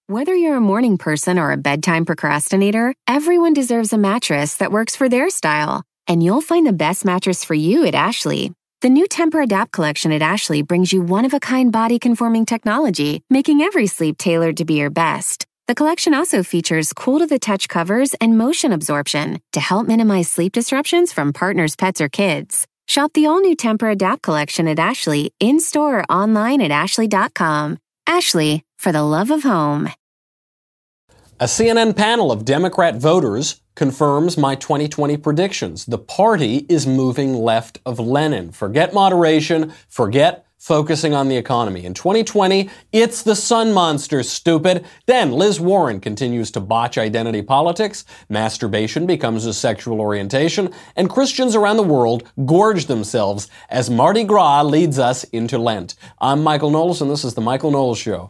Whether you're a morning person or a bedtime procrastinator, everyone deserves a mattress that works for their style. And you'll find the best mattress for you at Ashley. The new Temper-Adapt collection at Ashley brings you one-of-a-kind body-conforming technology, making every sleep tailored to be your best. The collection also features cool-to-the-touch covers and motion absorption to help minimize sleep disruptions from partners, pets, or kids. Shop the all-new Temper-Adapt collection at Ashley, in-store or online at ashley.com. Ashley, for the love of home. A CNN panel of Democrat voters confirms my 2020 predictions. The party is moving left of Lenin. Forget moderation, forget focusing on the economy. In 2020, it's the sun monster, stupid. Then Liz Warren continues to botch identity politics, masturbation becomes a sexual orientation, and Christians around the world gorge themselves as Mardi Gras leads us into Lent. I'm Michael Knowles, and this is The Michael Knowles Show.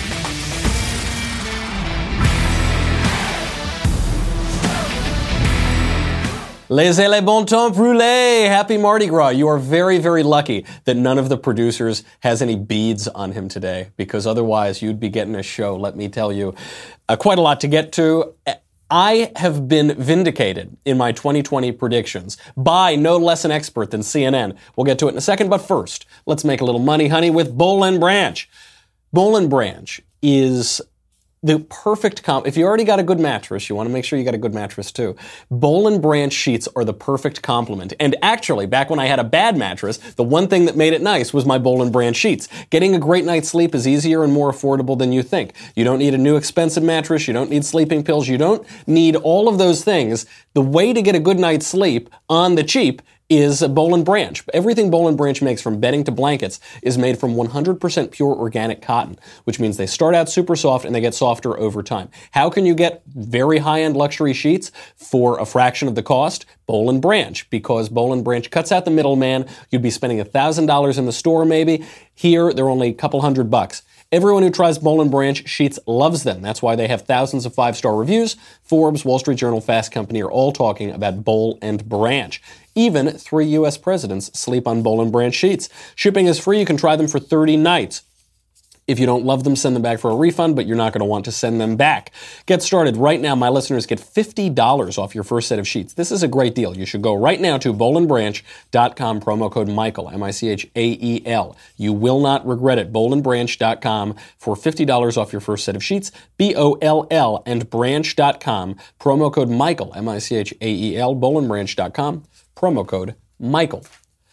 Laissez les bon temps brûler. Happy Mardi Gras. You are very, very lucky that none of the producers has any beads on him today, because otherwise you'd be getting a show, let me tell you. Quite a lot to get to. I have been vindicated in my 2020 predictions by no less an expert than CNN. We'll get to it in a second, but first, let's make a little money, honey, with Boll & Branch. Boll & Branch is the perfect if you already got a good mattress, you want to make sure you got a good mattress too. Boll & Branch sheets are the perfect complement. And actually, back when I had a bad mattress, the one thing that made it nice was my Boll & Branch sheets. Getting a great night's sleep is easier and more affordable than you think. You don't need a new expensive mattress. You don't need sleeping pills. You don't need all of those things. The way to get a good night's sleep on the cheap is Boll & Branch. Everything Boll & Branch makes, from bedding to blankets, is made from 100% pure organic cotton, which means they start out super soft and they get softer over time. How can you get very high-end luxury sheets for a fraction of the cost? Boll & Branch, because Boll & Branch cuts out the middleman. You'd be spending $1,000 in the store maybe. Here, they're only a couple $100. Everyone who tries Boll & Branch sheets loves them. That's why they have thousands of 5-star reviews. Forbes, Wall Street Journal, Fast Company are all talking about Boll & Branch. Even 3 U.S. presidents sleep on Boll & Branch sheets. Shipping is free. You can try them for 30 nights. If you don't love them, send them back for a refund, but you're not going to want to send them back. Get started right now. My listeners get $50 off your first set of sheets. This is a great deal. You should go right now to bollandbranch.com, promo code Michael, Michael. You will not regret it. bollandbranch.com for $50 off your first set of sheets. BOLL and branch.com, promo code Michael, Michael, bollandbranch.com, promo code Michael.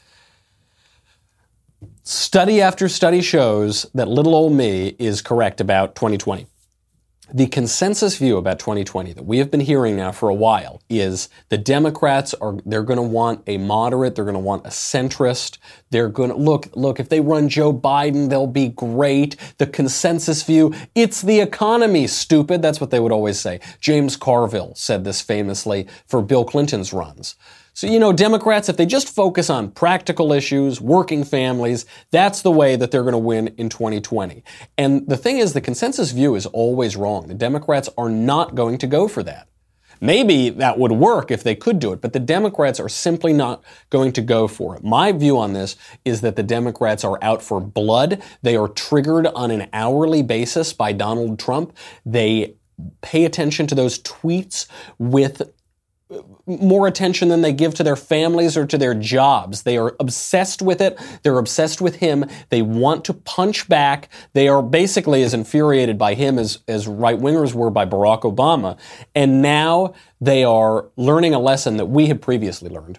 Study after study shows that little old me is correct about 2020. The consensus view about 2020 that we have been hearing now for a while is the Democrats they're going to want a moderate, they're going to want a centrist, they're going to, look, if they run Joe Biden, they'll be great. The consensus view, it's the economy, stupid. That's what they would always say. James Carville said this famously for Bill Clinton's runs. So, Democrats, if they just focus on practical issues, working families, that's the way that they're going to win in 2020. And the thing is, the consensus view is always wrong. The Democrats are not going to go for that. Maybe that would work if they could do it, but the Democrats are simply not going to go for it. My view on this is that the Democrats are out for blood. They are triggered on an hourly basis by Donald Trump. They pay attention to those tweets with more attention than they give to their families or to their jobs. They are obsessed with it. They're obsessed with him. They want to punch back. They are basically as infuriated by him as right-wingers were by Barack Obama. And now they are learning a lesson that we had previously learned.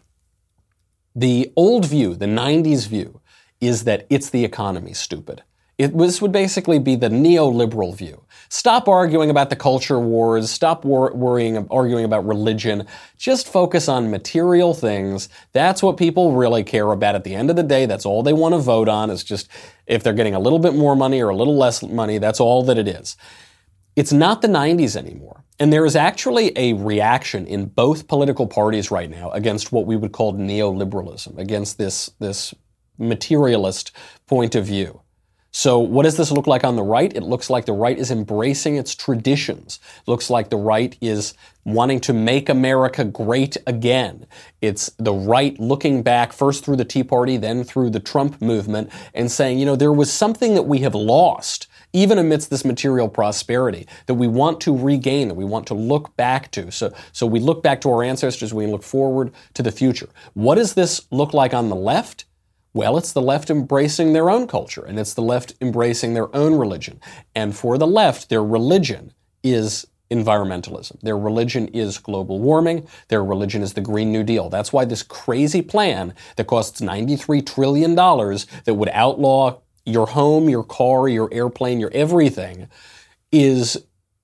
The old view, the 90s view, is that it's the economy, stupid. This would basically be the neoliberal view. Stop arguing about the culture wars. Stop arguing about religion. Just focus on material things. That's what people really care about. At the end of the day, that's all they want to vote on. It's just if they're getting a little bit more money or a little less money, that's all that it is. It's not the 90s anymore. And there is actually a reaction in both political parties right now against what we would call neoliberalism, against this materialist point of view. So what does this look like on the right? It looks like the right is embracing its traditions. It looks like the right is wanting to make America great again. It's the right looking back first through the Tea Party, then through the Trump movement and saying, there was something that we have lost even amidst this material prosperity that we want to regain, that we want to look back to. So we look back to our ancestors, we look forward to the future. What does this look like on the left? Well, it's the left embracing their own culture, and it's the left embracing their own religion. And for the left, their religion is environmentalism. Their religion is global warming. Their religion is the Green New Deal. That's why this crazy plan that costs $93 trillion that would outlaw your home, your car, your airplane, your everything is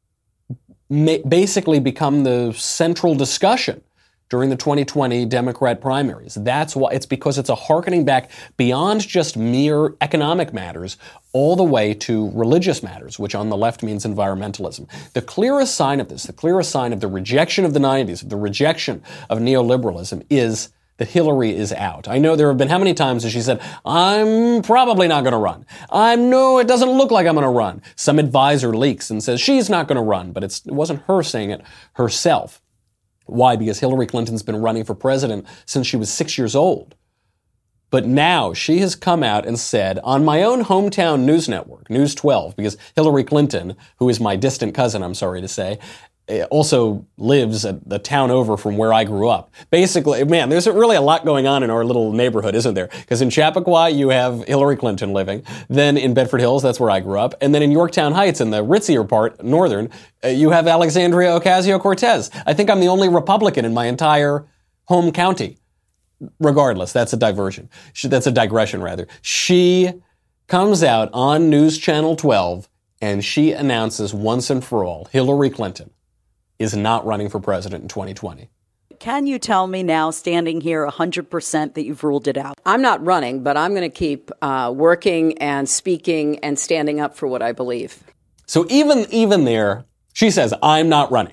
basically become the central discussion during the 2020 Democrat primaries. That's why. It's because it's a hearkening back beyond just mere economic matters all the way to religious matters, which on the left means environmentalism. The clearest sign of this, the clearest sign of the rejection of the 90s, of the rejection of neoliberalism, is that Hillary is out. I know there have been how many times that she said, I'm probably not going to run. It doesn't look like I'm going to run. Some advisor leaks and says she's not going to run, but it wasn't her saying it herself. Why? Because Hillary Clinton's been running for president since she was 6 years old. But now she has come out and said on my own hometown news network, News 12, because Hillary Clinton, who is my distant cousin, I'm sorry to say, also lives the town over from where I grew up. Basically, man, there's really a lot going on in our little neighborhood, isn't there? Because in Chappaqua, you have Hillary Clinton living. Then in Bedford Hills, that's where I grew up. And then in Yorktown Heights, in the ritzier part, northern, you have Alexandria Ocasio-Cortez. I think I'm the only Republican in my entire home county. Regardless, that's a diversion. That's a digression, rather. She comes out on News Channel 12 and she announces once and for all, Hillary Clinton is not running for president in 2020. Can you tell me now, standing here 100%, that you've ruled it out? I'm not running, but I'm going to keep working and speaking and standing up for what I believe. So even there, she says, I'm not running.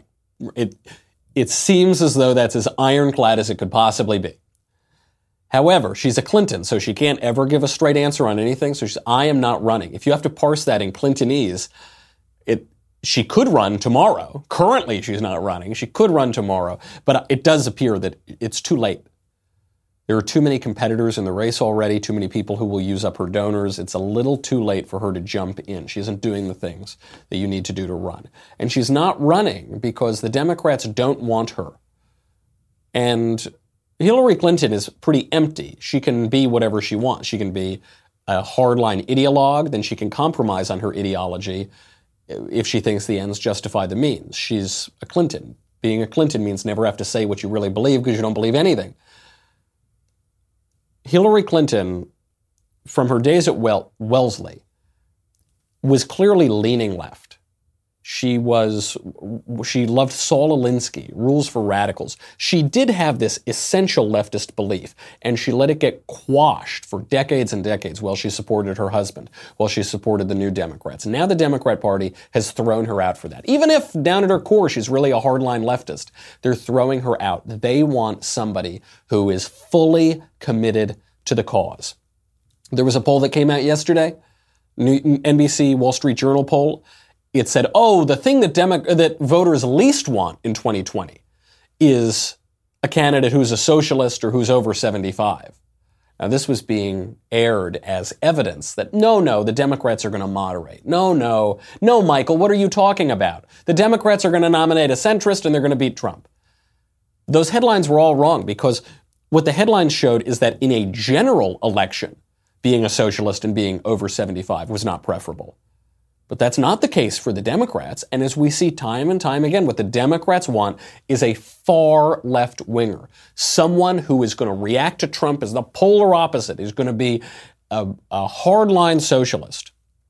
It seems as though that's as ironclad as it could possibly be. However, she's a Clinton, so she can't ever give a straight answer on anything. So she says, I am not running. If you have to parse that in Clintonese, she could run tomorrow. Currently, she's not running. She could run tomorrow, but it does appear that it's too late. There are too many competitors in the race already, too many people who will use up her donors. It's a little too late for her to jump in. She isn't doing the things that you need to do to run. And she's not running because the Democrats don't want her. And Hillary Clinton is pretty empty. She can be whatever she wants. She can be a hardline ideologue, then she can compromise on her ideology if she thinks the ends justify the means. She's a Clinton. Being a Clinton means never have to say what you really believe because you don't believe anything. Hillary Clinton, from her days at Wellesley, was clearly leaning left. She loved Saul Alinsky, Rules for Radicals. She did have this essential leftist belief, and she let it get quashed for decades and decades while she supported her husband, while she supported the New Democrats. Now the Democrat Party has thrown her out for that. Even if down at her core she's really a hardline leftist, they're throwing her out. They want somebody who is fully committed to the cause. There was a poll that came out yesterday, NBC Wall Street Journal poll. It said, the thing that voters least want in 2020 is a candidate who's a socialist or who's over 75. Now, this was being aired as evidence that, no, the Democrats are going to moderate. No, Michael, what are you talking about? The Democrats are going to nominate a centrist and they're going to beat Trump. Those headlines were all wrong because what the headlines showed is that in a general election, being a socialist and being over 75 was not preferable. But that's not the case for the Democrats. And as we see time and time again, what the Democrats want is a far left winger. Someone who is going to react to Trump as the polar opposite, is going to be a hardline socialist.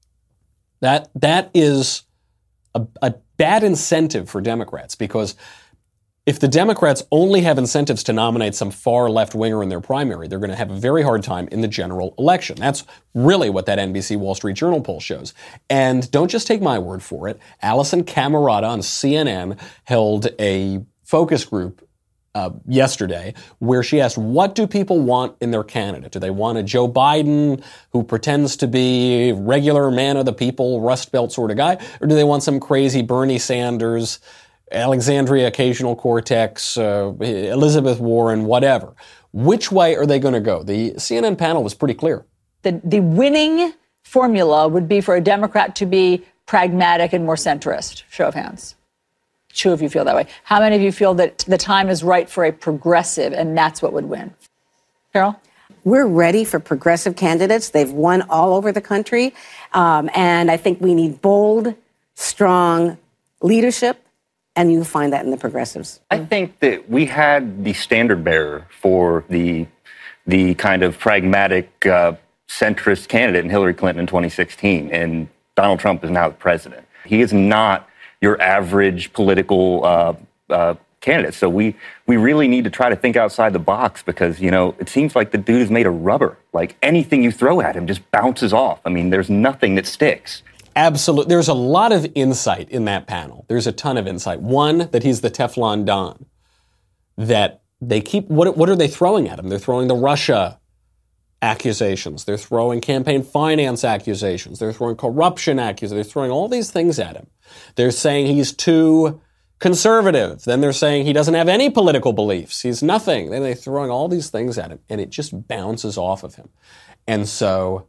That is a bad incentive for Democrats, because if the Democrats only have incentives to nominate some far left winger in their primary, they're going to have a very hard time in the general election. That's really what that NBC Wall Street Journal poll shows. And don't just take my word for it. Alison Camerota on CNN held a focus group yesterday where she asked, what do people want in their candidate? Do they want a Joe Biden who pretends to be regular man of the people, Rust Belt sort of guy? Or do they want some crazy Bernie Sanders, Alexandria Ocasio-Cortez, Elizabeth Warren, whatever? Which way are they going to go? The CNN panel was pretty clear. The winning formula would be for a Democrat to be pragmatic and more centrist? Show of hands. 2 of you feel that way. How many of you feel that the time is right for a progressive and that's what would win? Carol? We're ready for progressive candidates. They've won all over the country. And I think we need bold, strong leadership. And you'll find that in the progressives. I think that we had the standard bearer for the kind of pragmatic centrist candidate in Hillary Clinton in 2016. And Donald Trump is now the president. He is not your average political candidate. So we really need to try to think outside the box because, it seems like the dude is made of rubber. Like anything you throw at him just bounces off. I mean, there's nothing that sticks. Absolutely. There's a lot of insight in that panel. There's a ton of insight. One, that he's the Teflon Don. That they keep, what are they throwing at him? They're throwing the Russia accusations. They're throwing campaign finance accusations. They're throwing corruption accusations. They're throwing all these things at him. They're saying he's too conservative. Then they're saying he doesn't have any political beliefs. He's nothing. Then they're throwing all these things at him, and it just bounces off of him. And so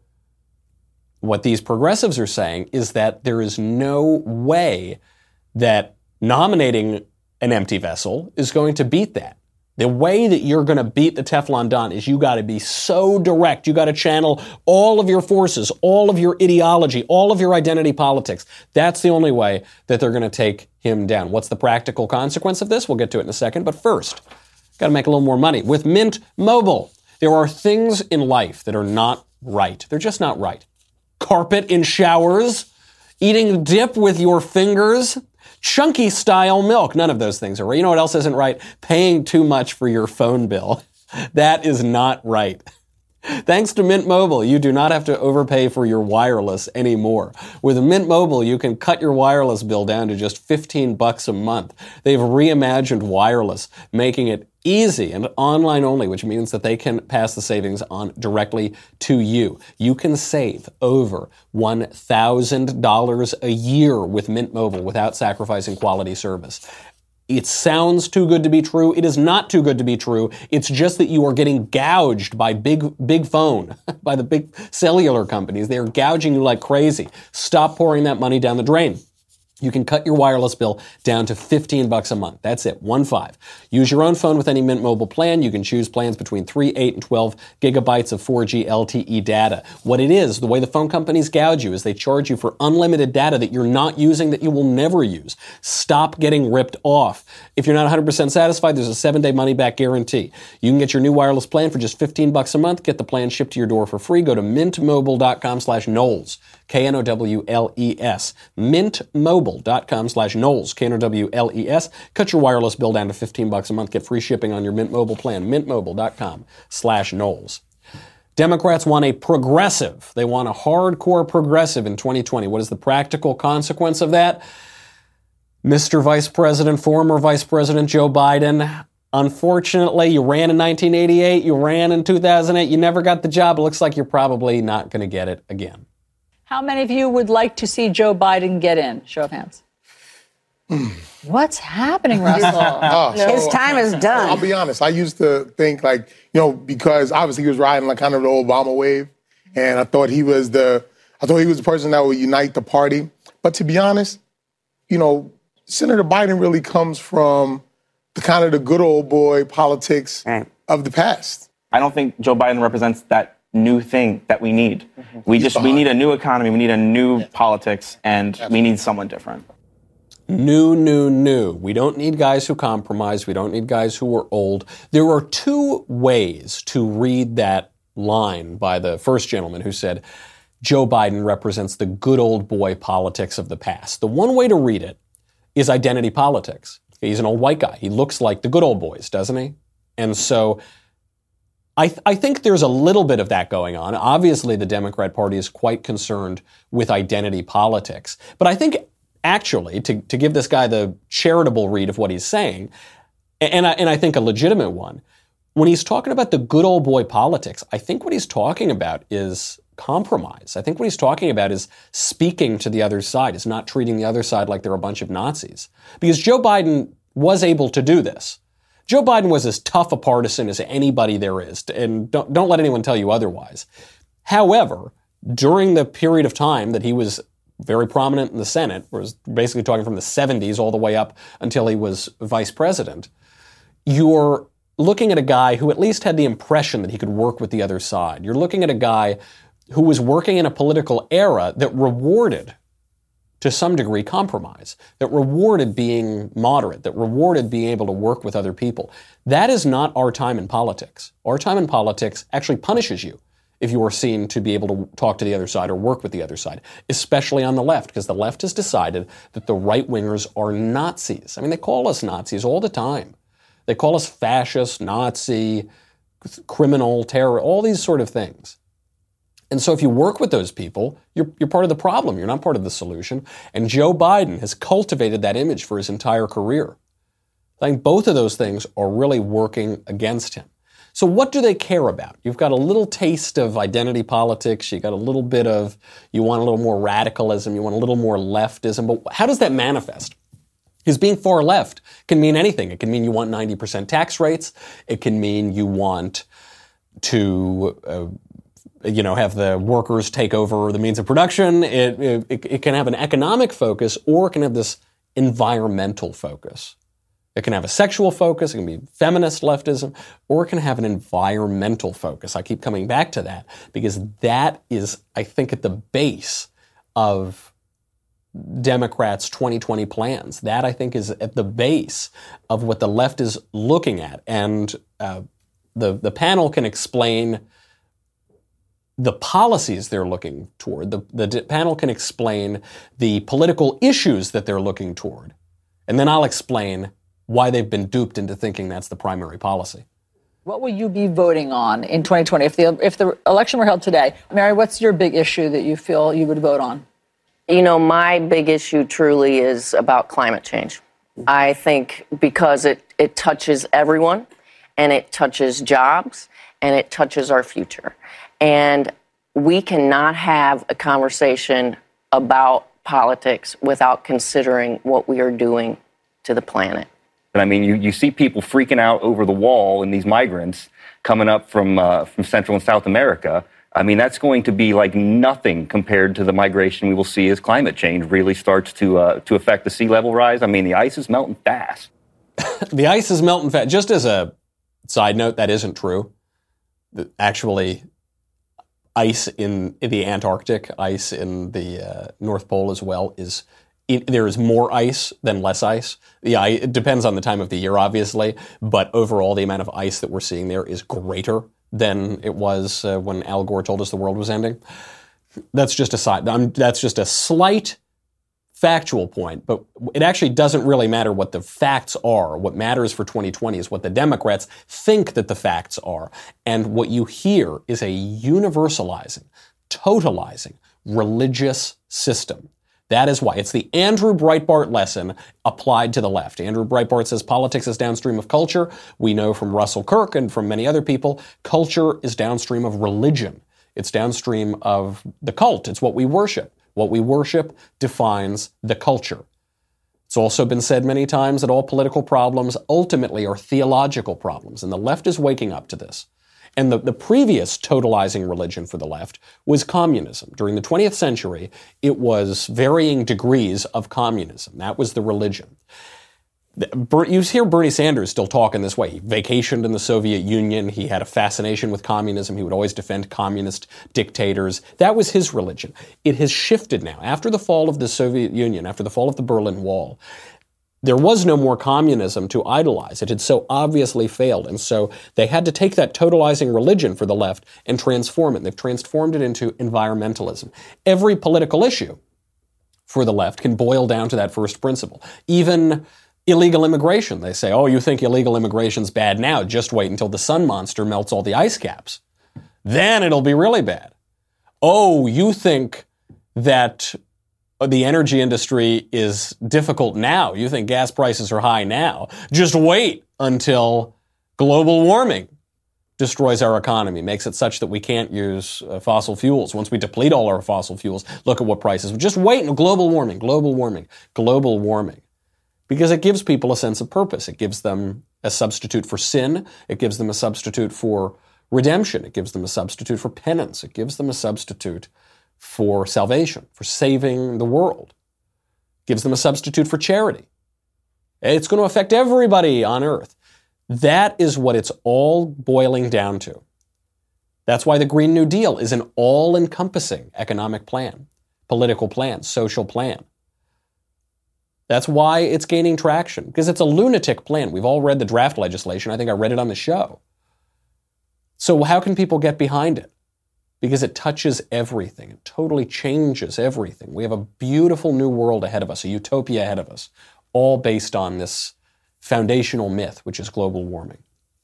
what these progressives are saying is that there is no way that nominating an empty vessel is going to beat that. The way that you're going to beat the Teflon Don is you got to be so direct. You got to channel all of your forces, all of your ideology, all of your identity politics. That's the only way that they're going to take him down. What's the practical consequence of this? We'll get to it in a second. But first, got to make a little more money. With Mint Mobile, there are things in life that are not right. They're just not right. Carpet in showers, eating dip with your fingers, chunky style milk. None of those things are right. You know what else isn't right? Paying too much for your phone bill. That is not right. Thanks to Mint Mobile, you do not have to overpay for your wireless anymore. With Mint Mobile, you can cut your wireless bill down to just $15 a month. They've reimagined wireless, making it easy and online only, which means that they can pass the savings on directly to you. You can save over $1,000 a year with Mint Mobile without sacrificing quality service. It sounds too good to be true. It is not too good to be true. It's just that you are getting gouged by big phone, by the big cellular companies. They are gouging you like crazy. Stop pouring that money down the drain. You can cut your wireless bill down to $15 a month. That's it, 15. Use your own phone with any Mint Mobile plan. You can choose plans between 3, 8, and 12 gigabytes of 4G LTE data. What it is, the way the phone companies gouge you is they charge you for unlimited data that you're not using, that you will never use. Stop getting ripped off. If you're not 100% satisfied, there's a 7-day money-back guarantee. You can get your new wireless plan for just $15 a month. Get the plan shipped to your door for free. Go to mintmobile.com/Knowles. Knowles. Mintmobile.com/Knowles. Knowles. Cut your wireless bill down to $15 a month. Get free shipping on your Mint Mobile plan. Mintmobile.com/Knowles. Democrats want a progressive. They want a hardcore progressive in 2020. What is the practical consequence of that? Mr. Vice President, former Vice President Joe Biden, unfortunately, you ran in 1988, you ran in 2008, you never got the job. It looks like you're probably not going to get it again. How many of you would like to see Joe Biden get in? Show of hands. What's happening, Russell? His time is done. I'll be honest. I used to think because obviously he was riding like kind of the Obama wave, and I thought he was the person that would unite the party. But to be honest, Senator Biden really comes from the good old boy politics of the past. I don't think Joe Biden represents that new thing that we need. We need a new economy. We need a new politics, and we need someone different. New. We don't need guys who compromise. We don't need guys who are old. There are two ways to read that line by the first gentleman who said, Joe Biden represents the good old boy politics of the past. The one way to read it is identity politics. He's an old white guy. He looks like the good old boys, doesn't he? And so I think there's a little bit of that going on. Obviously, the Democrat Party is quite concerned with identity politics. But I think actually, to give this guy the charitable read of what he's saying, and I think a legitimate one, when he's talking about the good old boy politics, I think what he's talking about is compromise. I think what he's talking about is speaking to the other side, is not treating the other side like they're a bunch of Nazis. Because Joe Biden was able to do this. Joe Biden was as tough a partisan as anybody there is, and don't let anyone tell you otherwise. However, during the period of time that he was very prominent in the Senate, was basically talking from the 70s all the way up until he was vice president, you're looking at a guy who at least had the impression that he could work with the other side. You're looking at a guy who was working in a political era that rewarded, to some degree, compromise, that rewarded being moderate, that rewarded being able to work with other people. That is not our time in politics. Our time in politics actually punishes you if you are seen to be able to talk to the other side or work with the other side, especially on the left, because the left has decided that the right-wingers are Nazis. I mean, they call us Nazis all the time. They call us fascist, Nazi, criminal, terror, all these sort of things. And so if you work with those people, you're part of the problem. You're not part of the solution. And Joe Biden has cultivated that image for his entire career. I think both of those things are really working against him. So what do they care about? You've got a little taste of identity politics. You got a little bit of, you want a little more radicalism. You want a little more leftism. But how does that manifest? Because being far left can mean anything. It can mean you want 90% tax rates. It can mean you want to, have the workers take over the means of production. It can have an economic focus, or it can have this environmental focus. It can have a sexual focus, it can be feminist leftism, or it can have an environmental focus. I keep coming back to that because that is, I think, at the base of Democrats' 2020 plans. That, I think, is at the base of what the left is looking at. And the panel can explain the policies they're looking toward. The panel can explain the political issues that they're looking toward. And then I'll explain why they've been duped into thinking that's the primary policy. What will you be voting on in 2020? If the election were held today, Mary, what's your big issue that you feel you would vote on? My big issue truly is about climate change. I think because it touches everyone, and it touches jobs, and it touches our future. And we cannot have a conversation about politics without considering what we are doing to the planet. And I mean, you see people freaking out over the wall and these migrants coming up from Central and South America. I mean, that's going to be like nothing compared to the migration we will see as climate change really starts to affect the sea level rise. I mean, the ice is melting fast. The ice is melting fast. Just as a side note, that isn't true. Actually, ice in the Antarctic, ice in the North Pole as well there is more ice than less ice. It depends on the time of the year, obviously, but overall the amount of ice that we're seeing there is greater than it was when Al Gore told us the world was ending. That's just that's just a slight factual point, but it actually doesn't really matter what the facts are. What matters for 2020 is what the Democrats think that the facts are. And what you hear is a universalizing, totalizing religious system. That is why. It's the Andrew Breitbart lesson applied to the left. Andrew Breitbart says politics is downstream of culture. We know from Russell Kirk and from many other people, culture is downstream of religion. It's downstream of the cult. It's what we worship. What we worship defines the culture. It's also been said many times that all political problems ultimately are theological problems, and the left is waking up to this. And the previous totalizing religion for the left was communism. During the 20th century, it was varying degrees of communism. That was the religion. You hear Bernie Sanders still talk in this way. He vacationed in the Soviet Union. He had a fascination with communism. He would always defend communist dictators. That was his religion. It has shifted now. After the fall of the Soviet Union, after the fall of the Berlin Wall, there was no more communism to idolize. It had so obviously failed. And so they had to take that totalizing religion for the left and transform it. They've transformed it into environmentalism. Every political issue for the left can boil down to that first principle. Even illegal immigration. They say, oh, you think illegal immigration's bad now? Just wait until the sun monster melts all the ice caps. Then it'll be really bad. Oh, you think that the energy industry is difficult now. You think gas prices are high now. Just wait until global warming destroys our economy, makes it such that we can't use fossil fuels. Once we deplete all our fossil fuels, look at what prices. Just wait until global warming. Because it gives people a sense of purpose. It gives them a substitute for sin. It gives them a substitute for redemption. It gives them a substitute for penance. It gives them a substitute for salvation, for saving the world. Gives them a substitute for charity. It's going to affect everybody on earth. That is what it's all boiling down to. That's why the Green New Deal is an all-encompassing economic plan, political plan, social plan. That's why it's gaining traction, because it's a lunatic plan. We've all read the draft legislation. I think I read it on the show. So how can people get behind it? Because it touches everything. It totally changes everything. We have a beautiful new world ahead of us, a utopia ahead of us, all based on this foundational myth, which is global warming.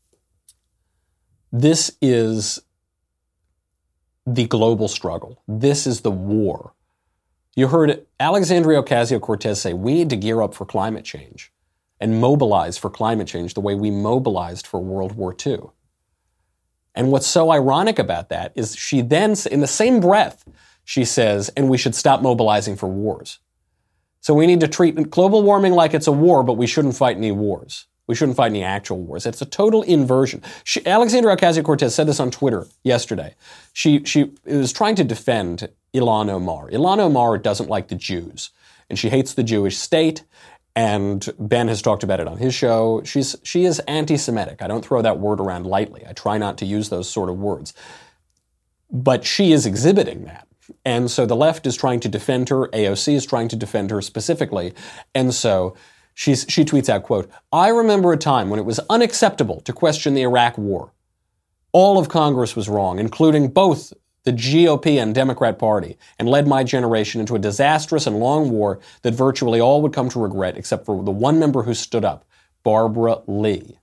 This is the global struggle. This is the war. You heard Alexandria Ocasio-Cortez say, we need to gear up for climate change and mobilize for climate change the way we mobilized for World War II. And what's so ironic about that is she then, in the same breath, she says, and we should stop mobilizing for wars. So we need to treat global warming like it's a war, but we shouldn't fight any wars. We shouldn't fight any actual wars. It's a total inversion. Alexandria Ocasio-Cortez said this on Twitter yesterday. She was trying to defend Ilhan Omar. Ilhan Omar doesn't like the Jews, and she hates the Jewish state, and Ben has talked about it on his show. She is anti-Semitic. I don't throw that word around lightly. I try not to use those sort of words. But she is exhibiting that. And so the left is trying to defend her. AOC is trying to defend her specifically. And so she tweets out, quote, I remember a time when it was unacceptable to question the Iraq war. All of Congress was wrong, including both the GOP and Democrat Party, and led my generation into a disastrous and long war that virtually all would come to regret except for the one member who stood up, Barbara Lee.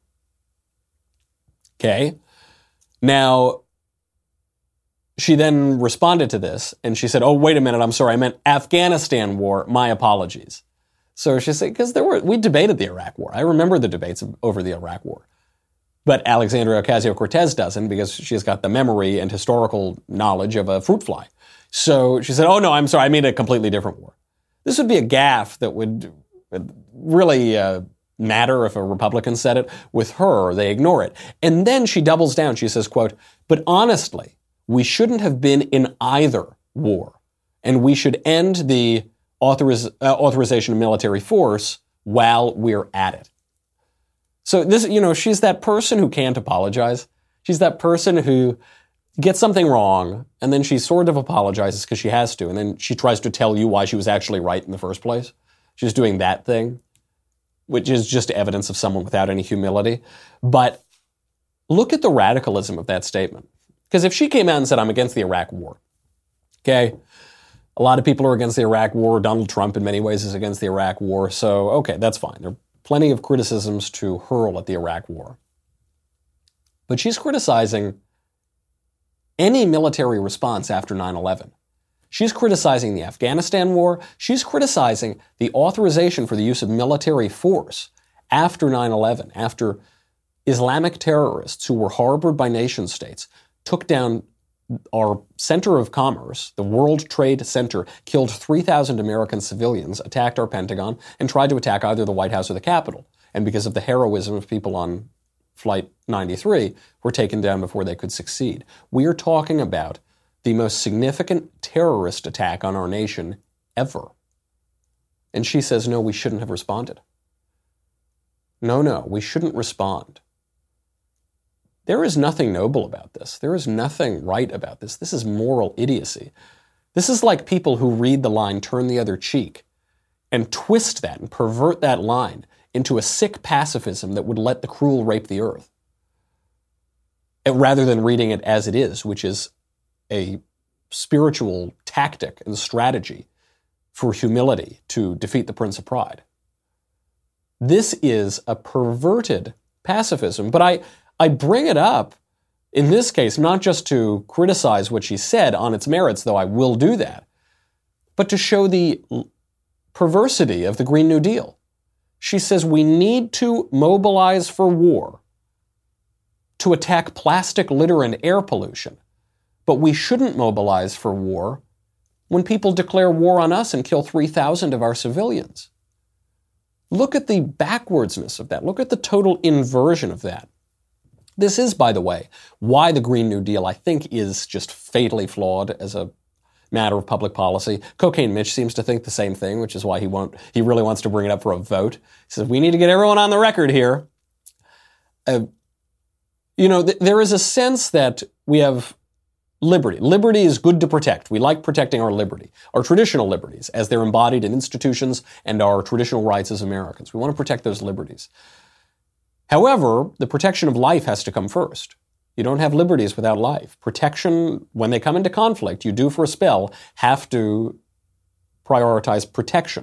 Okay? Now, she then responded to this, and she said, oh, wait a minute, I'm sorry, I meant Afghanistan war, my apologies. So she said, because we debated the Iraq war. I remember the debates over the Iraq war. But Alexandria Ocasio-Cortez doesn't, because she's got the memory and historical knowledge of a fruit fly. So she said, oh, no, I'm sorry, I mean a completely different war. This would be a gaffe that would really matter if a Republican said it. With her, they ignore it. And then she doubles down. She says, quote, but honestly, we shouldn't have been in either war, and we should end the authorization of military force while we're at it. So this, she's that person who can't apologize. She's that person who gets something wrong, and then she sort of apologizes because she has to, and then she tries to tell you why she was actually right in the first place. She's doing that thing, which is just evidence of someone without any humility. But look at the radicalism of that statement. Because if she came out and said, I'm against the Iraq war, okay, a lot of people are against the Iraq war. Donald Trump, in many ways, is against the Iraq war. So, okay, that's fine. There are plenty of criticisms to hurl at the Iraq war. But she's criticizing any military response after 9/11. She's criticizing the Afghanistan war. She's criticizing the authorization for the use of military force after 9/11, after Islamic terrorists who were harbored by nation states took down our center of commerce, the World Trade Center, killed 3,000 American civilians, attacked our Pentagon, and tried to attack either the White House or the Capitol. And because of the heroism of people on Flight 93, were taken down before they could succeed. We are talking about the most significant terrorist attack on our nation ever. And she says, no, we shouldn't have responded. No, we shouldn't respond. There is nothing noble about this. There is nothing right about this. This is moral idiocy. This is like people who read the line, turn the other cheek, and twist that and pervert that line into a sick pacifism that would let the cruel rape the earth, rather than reading it as it is, which is a spiritual tactic and strategy for humility to defeat the Prince of Pride. This is a perverted pacifism, but I bring it up, in this case, not just to criticize what she said on its merits, though I will do that, but to show the perversity of the Green New Deal. She says we need to mobilize for war to attack plastic litter and air pollution, but we shouldn't mobilize for war when people declare war on us and kill 3,000 of our civilians. Look at the backwardsness of that. Look at the total inversion of that. This is, by the way, why the Green New Deal, I think, is just fatally flawed as a matter of public policy. Cocaine Mitch seems to think the same thing, which is why he really wants to bring it up for a vote. He says, we need to get everyone on the record here. There is a sense that we have liberty. Liberty is good to protect. We like protecting our liberty, our traditional liberties, as they're embodied in institutions and our traditional rights as Americans. We want to protect those liberties. However, the protection of life has to come first. You don't have liberties without life. Protection, when they come into conflict, you do for a spell have to prioritize protection.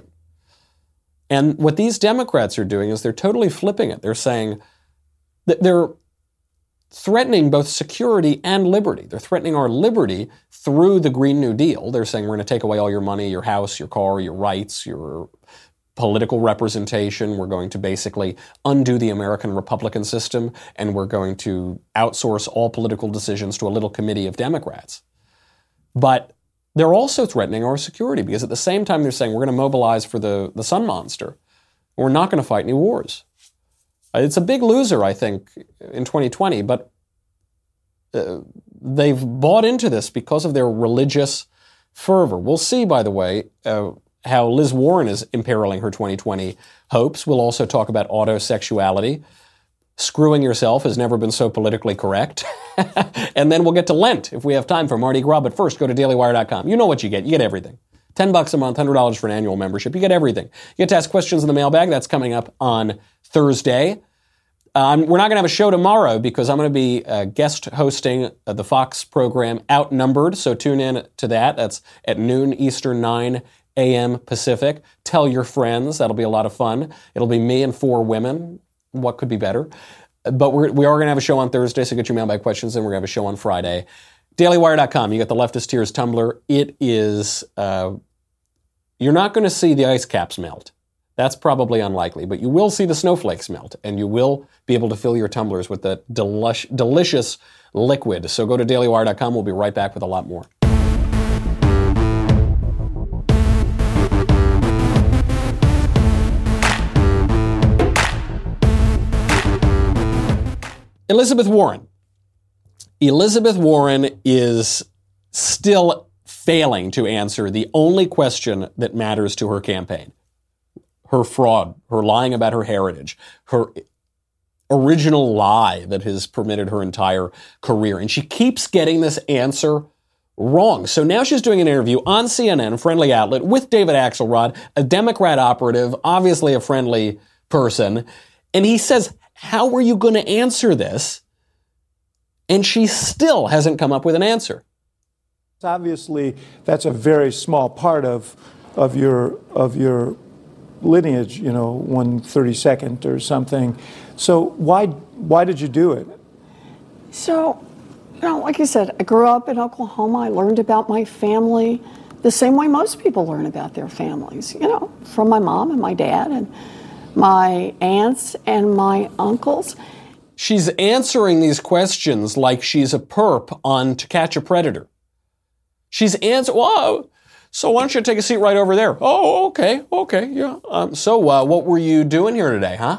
And what these Democrats are doing is they're totally flipping it. They're saying that they're threatening both security and liberty. They're threatening our liberty through the Green New Deal. They're saying we're going to take away all your money, your house, your car, your rights, your political representation. We're going to basically undo the American Republican system, and we're going to outsource all political decisions to a little committee of Democrats. But they're also threatening our security because at the same time they're saying we're going to mobilize for the sun monster. We're not going to fight any wars. It's a big loser, I think, in 2020, but they've bought into this because of their religious fervor. We'll see, by the way, how Liz Warren is imperiling her 2020 hopes. We'll also talk about autosexuality. Screwing yourself has never been so politically correct. And then we'll get to Lent if we have time for Mardi Gras. But first, go to dailywire.com. You know what you get. You get everything. $10 a month, $100 for an annual membership. You get everything. You get to ask questions in the mailbag. That's coming up on Thursday. We're not going to have a show tomorrow because I'm going to be guest hosting the Fox program Outnumbered. So tune in to that. That's at noon Eastern, 9 a.m. Pacific. Tell your friends. That'll be a lot of fun. It'll be me and 4 women. What could be better? But we are going to have a show on Thursday, so get your mailbag questions, and we're going to have a show on Friday. DailyWire.com. You got the Leftist Tears Tumblr. It is, you're not going to see the ice caps melt. That's probably unlikely, but you will see the snowflakes melt, and you will be able to fill your tumblers with that delicious liquid. So go to DailyWire.com. We'll be right back with a lot more. Elizabeth Warren. Elizabeth Warren is still failing to answer the only question that matters to her campaign. Her fraud, her lying about her heritage, her original lie that has permitted her entire career. And she keeps getting this answer wrong. So now she's doing an interview on CNN, a friendly outlet, with David Axelrod, a Democrat operative, obviously a friendly person. And he says, how are you going to answer this? And she still hasn't come up with an answer. Obviously, that's a very small part of your lineage, 1/32 or something. So why did you do it? So, like you said, I grew up in Oklahoma. I learned about my family the same way most people learn about their families, from my mom and my dad and my aunts and my uncles. She's answering these questions like she's a perp on To Catch a Predator. She's answering, whoa, so why don't you take a seat right over there? Oh, okay, yeah. So what were you doing here today, huh?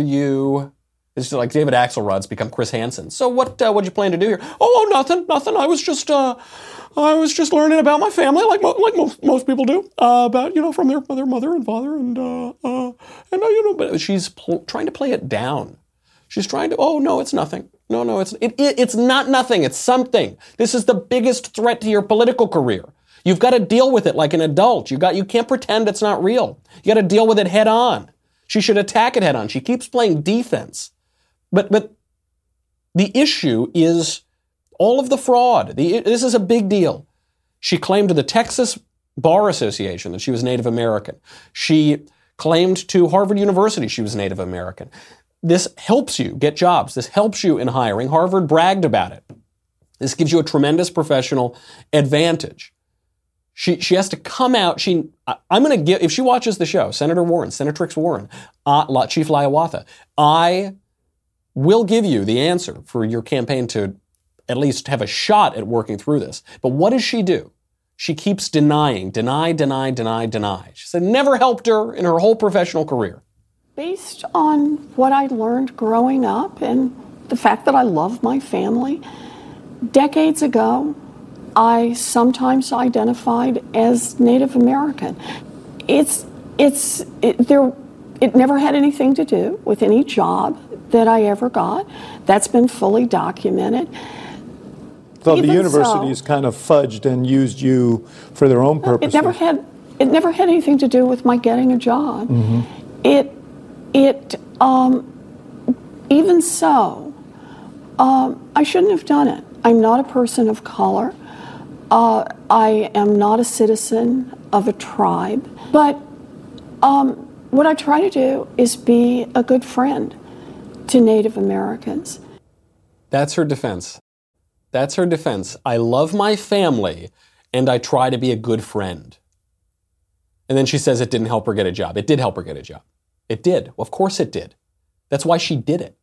It's like David Axelrod's become Chris Hansen. So what'd you plan to do here? Oh, nothing. I was just learning about my family, like most people do, about from their mother and father, but she's trying to play it down. She's trying to. Oh no, it's nothing. No, it's not nothing. It's something. This is the biggest threat to your political career. You've got to deal with it like an adult. You can't pretend it's not real. You got to deal with it head on. She should attack it head on. She keeps playing defense, but the issue is all of the fraud. This is a big deal. She claimed to the Texas Bar Association that she was Native American. She claimed to Harvard University she was Native American. This helps you get jobs. This helps you in hiring. Harvard bragged about it. This gives you a tremendous professional advantage. She has to come out. I'm going to give, if she watches the show, Senatrix Warren, Chief Hiawatha, I will give you the answer for your campaign to at least have a shot at working through this. But what does she do? She keeps denying. She said never helped her in her whole professional career. Based on what I learned growing up and the fact that I love my family, decades ago, I sometimes identified as Native American. It never had anything to do with any job that I ever got. That's been fully documented. So the universities kind of fudged and used you for their own purposes. It never had anything to do with my getting a job. Mm-hmm. Even so, I shouldn't have done it. I'm not a person of color. I am not a citizen of a tribe. But what I try to do is be a good friend to Native Americans. That's her defense. That's her defense. I love my family, and I try to be a good friend. And then she says it didn't help her get a job. It did help her get a job. It did. Well, of course it did. That's why she did it.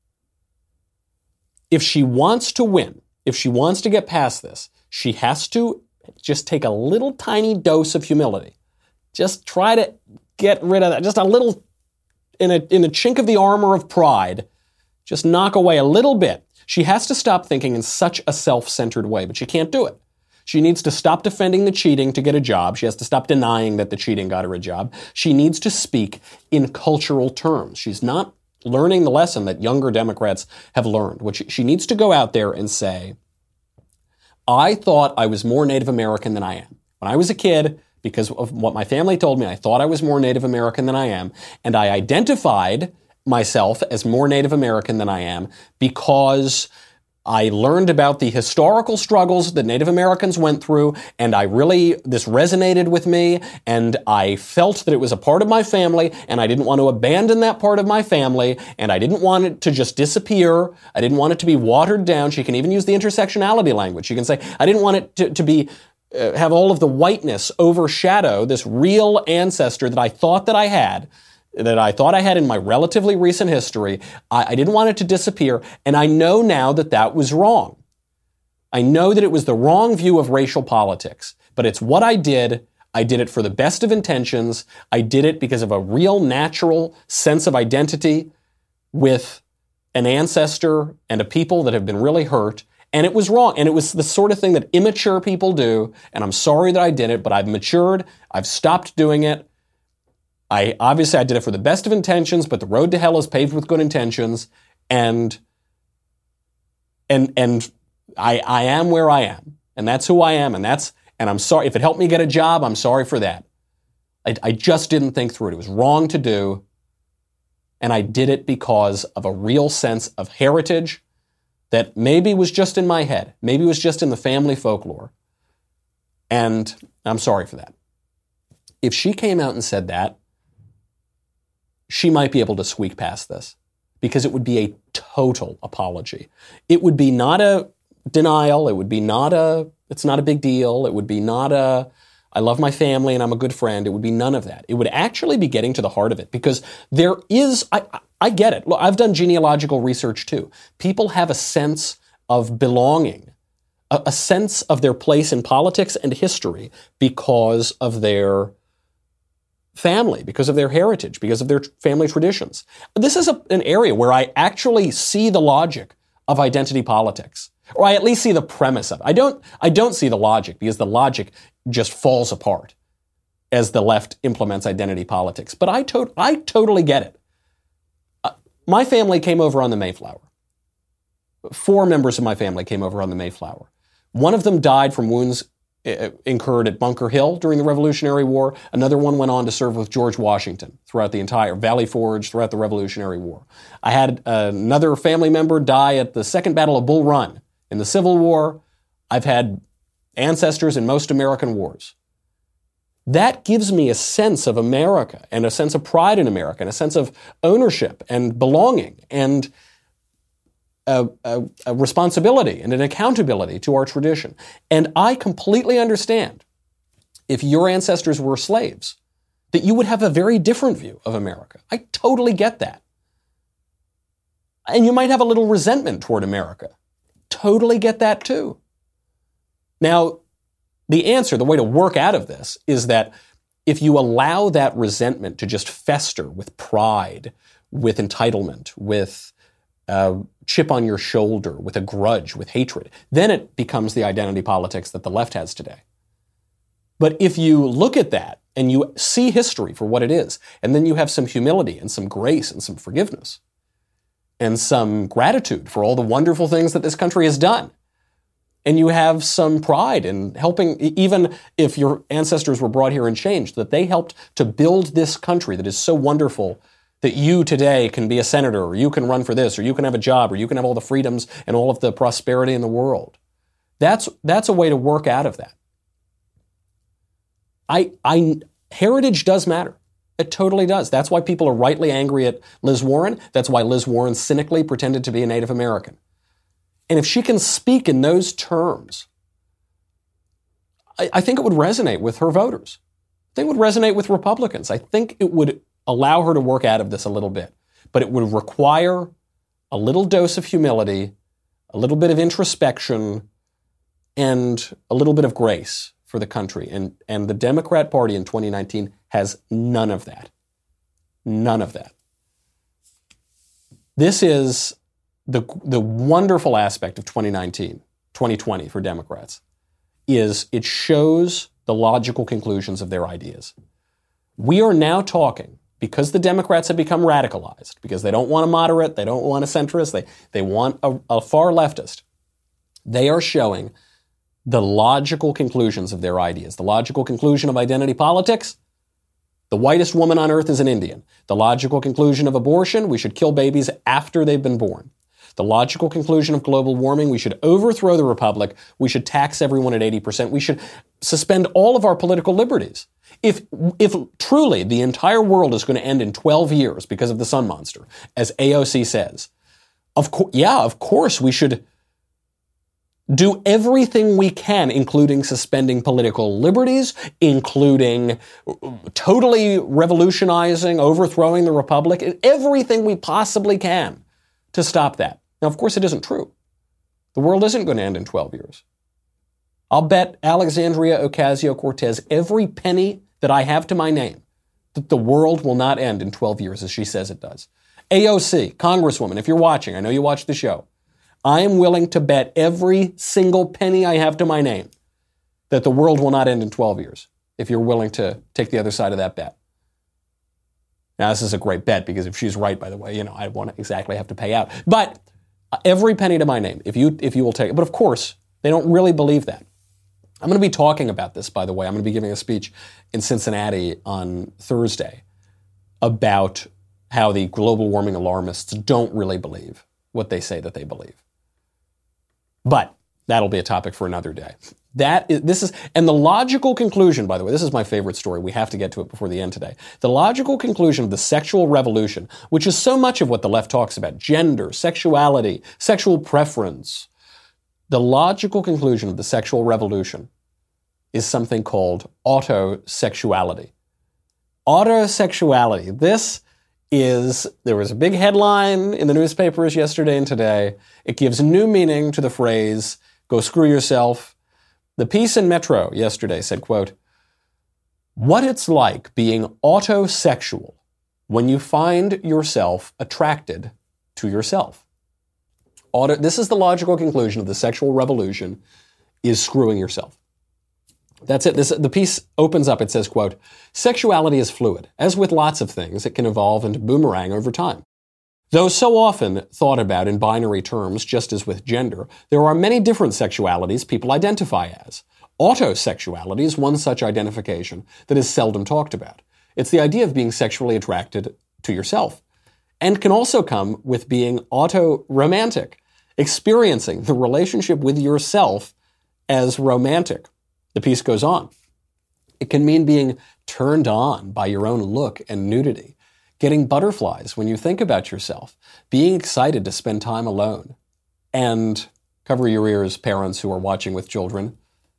If she wants to win, if she wants to get past this, she has to just take a little tiny dose of humility. Just try to get rid of that. Just a little, in a chink of the armor of pride, just knock away a little bit. She has to stop thinking in such a self-centered way, but she can't do it. She needs to stop defending the cheating to get a job. She has to stop denying that the cheating got her a job. She needs to speak in cultural terms. She's not learning the lesson that younger Democrats have learned, which she needs to go out there and say, I thought I was more Native American than I am. When I was a kid, because of what my family told me, I thought I was more Native American than I am, and I identified myself as more Native American than I am because I learned about the historical struggles that Native Americans went through, and this resonated with me, and I felt that it was a part of my family, and I didn't want to abandon that part of my family, and I didn't want it to just disappear. I didn't want it to be watered down. She can even use the intersectionality language. She can say, I didn't want it to be have all of the whiteness overshadow this real ancestor that I thought that I had in my relatively recent history. I didn't want it to disappear, and I know now that that was wrong. I know that it was the wrong view of racial politics, but it's what I did. I did it for the best of intentions. I did it because of a real natural sense of identity with an ancestor and a people that have been really hurt, and it was wrong. And it was the sort of thing that immature people do, and I'm sorry that I did it, but I've matured. I've stopped doing it. I did it for the best of intentions, but the road to hell is paved with good intentions, and I am where I am, and that's who I am, and I'm sorry if it helped me get a job. I'm sorry for that. I just didn't think through it. It was wrong to do, and I did it because of a real sense of heritage that maybe was just in my head, maybe was just in the family folklore, and I'm sorry for that. If she came out and said that, she might be able to squeak past this because it would be a total apology. It would be not a denial. It would be it's not a big deal. It would be not I love my family and I'm a good friend. It would be none of that. It would actually be getting to the heart of it because there is, I get it. Look, I've done genealogical research too. People have a sense of belonging, a sense of their place in politics and history because of their family, because of their heritage, because of their family traditions. This is an area where I actually see the logic of identity politics, or I at least see the premise of it. I don't see the logic because the logic just falls apart as the left implements identity politics. But I totally get it. My family came over on the Mayflower. 4 members of my family came over on the Mayflower. One of them died from wounds incurred at Bunker Hill during the Revolutionary War. Another one went on to serve with George Washington throughout the entire Valley Forge throughout the Revolutionary War. I had another family member die at the Second Battle of Bull Run in the Civil War. I've had ancestors in most American wars. That gives me a sense of America and a sense of pride in America and a sense of ownership and belonging and a responsibility and an accountability to our tradition. And I completely understand if your ancestors were slaves, that you would have a very different view of America. I totally get that. And you might have a little resentment toward America. Totally get that too. Now, the way to work out of this is that if you allow that resentment to just fester with pride, with entitlement, with chip on your shoulder, with a grudge, with hatred. Then it becomes the identity politics that the left has today. But if you look at that and you see history for what it is, and then you have some humility and some grace and some forgiveness and some gratitude for all the wonderful things that this country has done, and you have some pride in helping, even if your ancestors were brought here and changed, that they helped to build this country that is so wonderful that you today can be a senator, or you can run for this, or you can have a job, or you can have all the freedoms and all of the prosperity in the world. That's a way to work out of that. Heritage does matter. It totally does. That's why people are rightly angry at Liz Warren. That's why Liz Warren cynically pretended to be a Native American. And if she can speak in those terms, I think it would resonate with her voters. I think it would resonate with Republicans. I think it would allow her to work out of this a little bit. But it would require a little dose of humility, a little bit of introspection, and a little bit of grace for the country. And the Democrat Party in 2019 has none of that. None of that. This is the wonderful aspect of 2020 for Democrats, is it shows the logical conclusions of their ideas. We are now talking, because the Democrats have become radicalized, because they don't want a moderate, they don't want a centrist, they want a far leftist. They are showing the logical conclusions of their ideas. The logical conclusion of identity politics: the whitest woman on earth is an Indian. The logical conclusion of abortion: we should kill babies after they've been born. The logical conclusion of global warming: we should overthrow the republic. We should tax everyone at 80%. We should suspend all of our political liberties. If truly the entire world is going to end in 12 years because of the sun monster, as AOC says, of course we should do everything we can, including suspending political liberties, including totally revolutionizing, overthrowing the republic, everything we possibly can to stop that. Now, of course, it isn't true. The world isn't going to end in 12 years. I'll bet Alexandria Ocasio-Cortez every penny that I have to my name that the world will not end in 12 years as she says it does. AOC, Congresswoman, if you're watching, I know you watch the show, I am willing to bet every single penny I have to my name that the world will not end in 12 years, if you're willing to take the other side of that bet. Now, this is a great bet, because if she's right, by the way, I won't exactly have to pay out. But every penny to my name, if you will take it. But of course, they don't really believe that. I'm going to be talking about this, by the way. I'm going to be giving a speech in Cincinnati on Thursday about how the global warming alarmists don't really believe what they say that they believe. But that'll be a topic for another day. And the logical conclusion, by the way, this is my favorite story. We have to get to it before the end today. The logical conclusion of the sexual revolution, which is so much of what the left talks about: gender, sexuality, sexual preference. The logical conclusion of the sexual revolution is something called autosexuality. Autosexuality. There was a big headline in the newspapers yesterday and today. It gives new meaning to the phrase, "go screw yourself." The piece in Metro yesterday said, quote, "What it's like being autosexual when you find yourself attracted to yourself." This is the logical conclusion of the sexual revolution, is screwing yourself. That's it. The piece opens up, it says, quote, "Sexuality is fluid. As with lots of things, it can evolve and boomerang over time. Though so often thought about in binary terms, just as with gender, there are many different sexualities people identify as. Autosexuality is one such identification that is seldom talked about. It's the idea of being sexually attracted to yourself, and can also come with being auto-romantic, experiencing the relationship with yourself as romantic." The piece goes on. It can mean being turned on by your own look and nudity, getting butterflies when you think about yourself, being excited to spend time alone. And cover your ears, parents who are watching with children,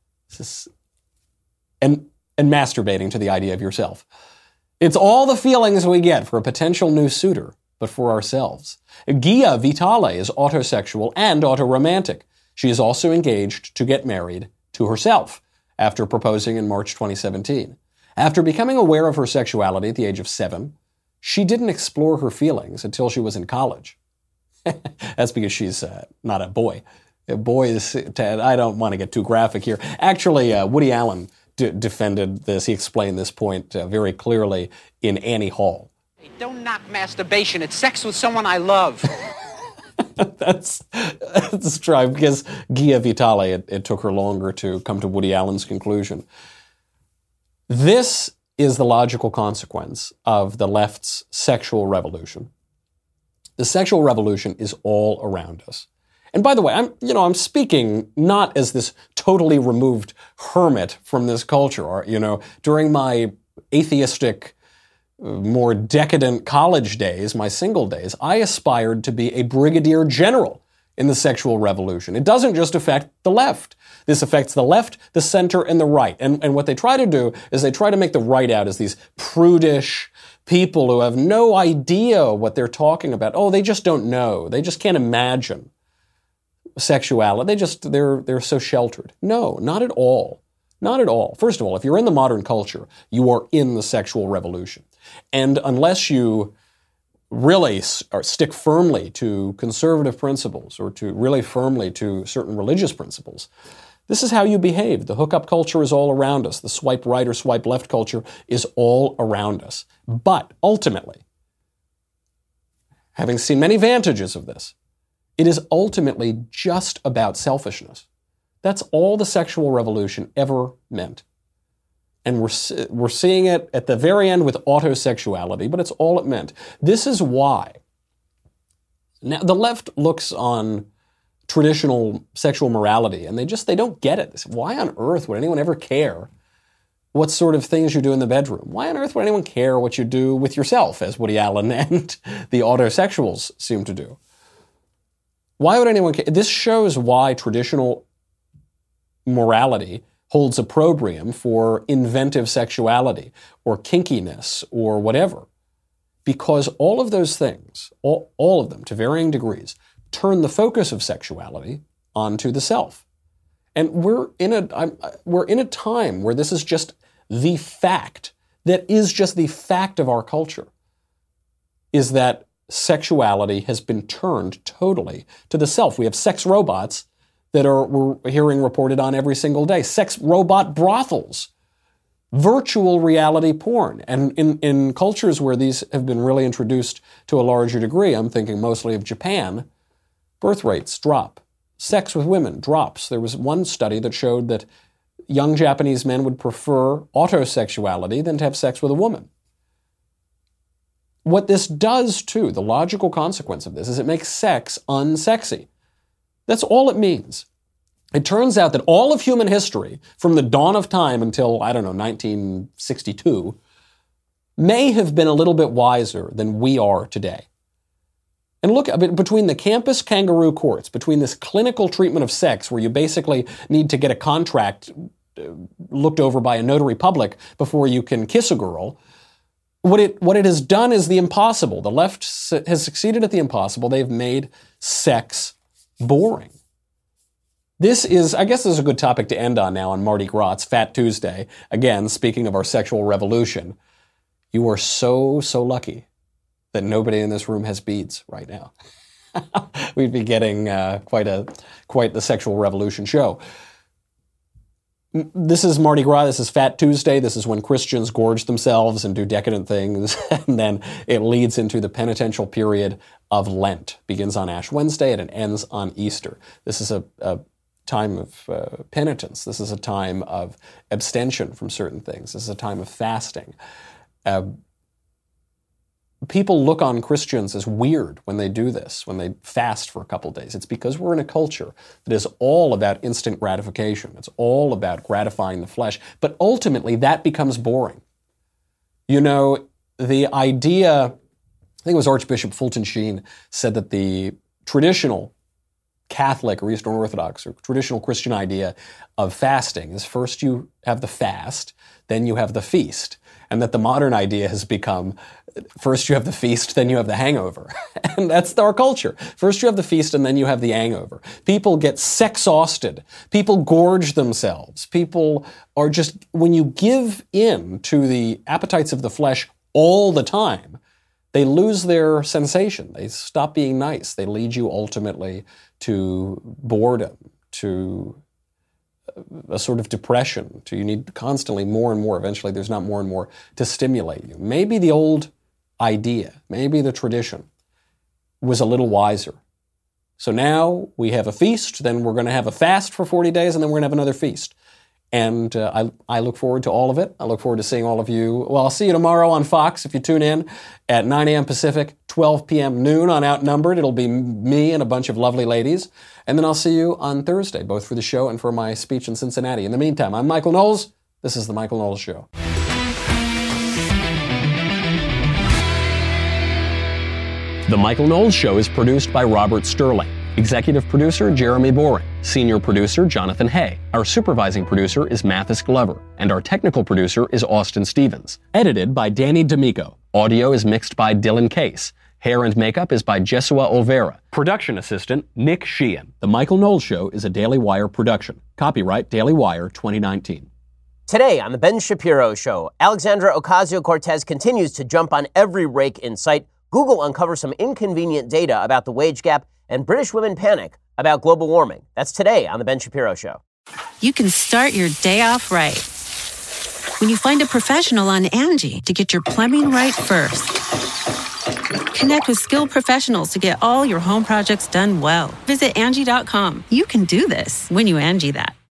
and masturbating to the idea of yourself. It's all the feelings we get for a potential new suitor, but for ourselves. Gia Vitale is autosexual and autoromantic. She is also engaged to get married to herself after proposing in March 2017. After becoming aware of her sexuality at the age of 7, she didn't explore her feelings until she was in college. That's because she's not a boy. Boys, I don't want to get too graphic here. Actually, Woody Allen defended this. He explained this point very clearly in Annie Hall. Hey, don't knock masturbation. It's sex with someone I love. That's true, because Gia Vitale, it took her longer to come to Woody Allen's conclusion. This is the logical consequence of the left's sexual revolution. The sexual revolution is all around us. And by the way, I'm speaking not as this totally removed hermit from this culture. Or, during my atheistic, more decadent college days, my single days, I aspired to be a brigadier general in the sexual revolution. It doesn't just affect the left. This affects the left, the center, and the right. And what they try to do is they try to make the right out as these prudish people who have no idea what they're talking about. Oh, they just don't know. They just can't imagine sexuality. They're so sheltered. No, not at all. Not at all. First of all, if you're in the modern culture, you are in the sexual revolution. And unless you really stick firmly to conservative principles or to really firmly to certain religious principles, this is how you behave. The hookup culture is all around us. The swipe right or swipe left culture is all around us. But ultimately, having seen many advantages of this, it is ultimately just about selfishness. That's all the sexual revolution ever meant. And we're seeing it at the very end with autosexuality, but it's all it meant. This is why. Now, the left looks on traditional sexual morality, and they don't get it. They say, why on earth would anyone ever care what sort of things you do in the bedroom? Why on earth would anyone care what you do with yourself, as Woody Allen and the autosexuals seem to do? Why would anyone care? This shows why traditional morality holds opprobrium for inventive sexuality or kinkiness or whatever. Because all of those things, all of them to varying degrees, turn the focus of sexuality onto the self. And we're in a time where this is just the fact, that is just the fact of our culture, is that sexuality has been turned totally to the self. We have sex robots that we're hearing reported on every single day. Sex robot brothels, virtual reality porn. And in cultures where these have been really introduced to a larger degree, I'm thinking mostly of Japan, birth rates drop. Sex with women drops. There was one study that showed that young Japanese men would prefer autosexuality than to have sex with a woman. What this does, too, the logical consequence of this, is it makes sex unsexy. That's all it means. It turns out that all of human history, from the dawn of time until, 1962, may have been a little bit wiser than we are today. And look, between the campus kangaroo courts, between this clinical treatment of sex, where you basically need to get a contract looked over by a notary public before you can kiss a girl, what it has done is the impossible. The left has succeeded at the impossible. They've made sex boring. This is a good topic to end on now on Mardi Gras. It's Fat Tuesday. Again, speaking of our sexual revolution, you are so lucky that nobody in this room has beads right now. We'd be getting quite the sexual revolution show. This is Mardi Gras. This is Fat Tuesday. This is when Christians gorge themselves and do decadent things. And then it leads into the penitential period of Lent. Begins on Ash Wednesday and it ends on Easter. This is a time of penitence. This is a time of abstention from certain things. This is a time of fasting. People look on Christians as weird when they do this, when they fast for a couple of days. It's because we're in a culture that is all about instant gratification. It's all about gratifying the flesh. But ultimately, that becomes boring. The idea, I think it was Archbishop Fulton Sheen, said that the traditional Catholic or Eastern Orthodox or traditional Christian idea of fasting is first you have the fast, then you have the feast. And that the modern idea has become first you have the feast, then you have the hangover. And that's our culture. First you have the feast, and then you have the hangover. People get sex-hausted. People gorge themselves. People are just, when you give in to the appetites of the flesh all the time, they lose their sensation. They stop being nice. They lead you ultimately to boredom, to a sort of depression, to you need constantly more and more. Eventually there's not more and more to stimulate you. Maybe the old idea, maybe the tradition was a little wiser. So now we have a feast, then we're going to have a fast for 40 days, and then we're going to have another feast. And I look forward to all of it. I look forward to seeing all of you. Well, I'll see you tomorrow on Fox if you tune in at 9 a.m. Pacific, 12 p.m. noon on Outnumbered. It'll be me and a bunch of lovely ladies. And then I'll see you on Thursday, both for the show and for my speech in Cincinnati. In the meantime, I'm Michael Knowles. This is The Michael Knowles Show. The Michael Knowles Show is produced by Robert Sterling. Executive producer, Jeremy Boring. Senior producer, Jonathan Hay. Our supervising producer is Mathis Glover. And our technical producer is Austin Stevens. Edited by Danny D'Amico. Audio is mixed by Dylan Case. Hair and makeup is by Jesua Olvera. Production assistant, Nick Sheehan. The Michael Knowles Show is a Daily Wire production. Copyright Daily Wire 2019. Today on The Ben Shapiro Show, Alexandra Ocasio-Cortez continues to jump on every rake in sight. Google uncovers some inconvenient data about the wage gap, and British women panic about global warming. That's today on The Ben Shapiro Show. You can start your day off right when you find a professional on Angie to get your plumbing right first. Connect with skilled professionals to get all your home projects done well. Visit Angie.com. You can do this when you Angie that.